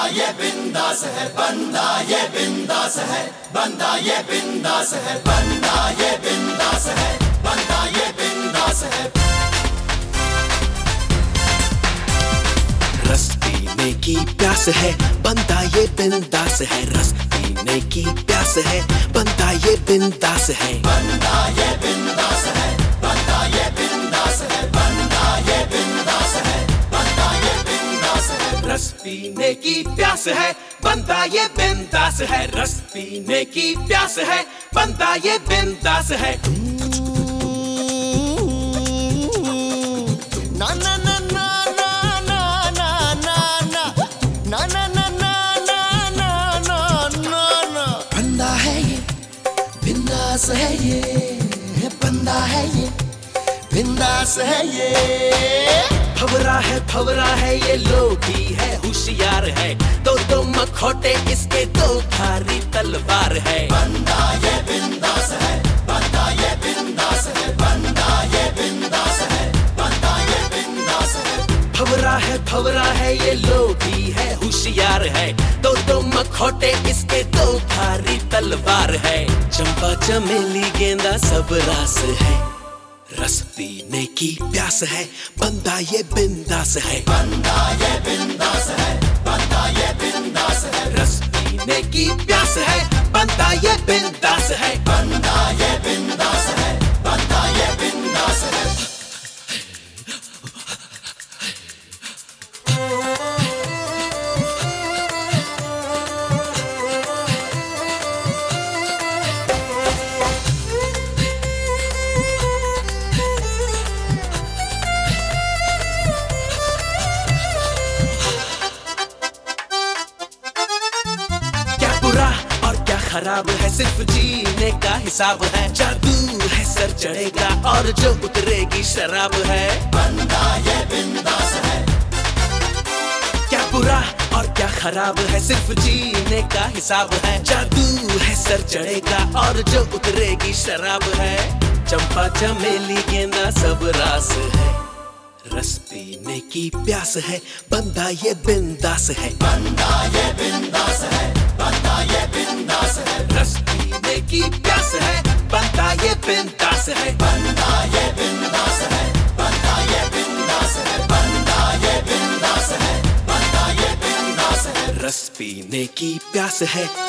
ये बिंदास है, बंदा ये बिंदास है, बंदा ये बिंदास है, बंदा ये बिंदास है, बंदा ये बिंदास है। रस पीने की प्यास है, बंदा ये बिंदास है। रस पीने की प्यास है, बंदा ये बिंदास है। बंदा ये बिंदास है, बंदा ये बिंदास है, बंदा ये बिंदास है, बंदा ये बिंदास है। रस पीने की प्यास है, बंदा ये बिंदास है। रस पीने की प्यास है, बंदा ये बिंदास है। ना ना ना ना ना ना ना ना ना ना ना ना ना ना ना ना ना बंदा है ये, बिंदास है ये, बंदा है ये, बिंदास है ये। भवरा है ये लोभी है, होशियार है। दो मखौटे इसके, दो धारी तलवार है। बंदा ये बिंदास है, बंदा ये बिंदास है, बंदा ये बिंदास है, बंदा ये बिंदास है। भवरा है ये लोभी है, होशियार है। दो मखौटे इसके, दो धारी तलवार है। चंपा चमेली गेंदा सब रास है। रस पीने की प्यास है, बंदा ये बिंदास है। बंदा ये बिंदास है, बंदा ये बिंदास है। रस पीने की प्यास है, बंदा ये बिंदास है। बंदा ये बिंदास है, बंदा ये बिंदास है। खराब है, सिर्फ जीने का हिसाब है। जादू है सर चढ़ेगा, और जो उतरेगी शराब है। बंदा ये बिंदास है। क्या बुरा और क्या खराब है, सिर्फ जीने का हिसाब है। जादू है सर चढ़ेगा, और जो उतरेगी शराब है। चंपा चमेली गेंदा सब रास है। रस पीने की प्यास है, बंदा ये बिंदास है। बंदा ये बिंदास है, बंदा ये बिंदास है। रस पीने की प्यास है, बंदा ये बिंदास है। बंदा ये बिंदास है, बंदा ये बिंदास है, बंदा ये बिंदास है, बंदा ये बिंदास है। रस पीने की प्यास है,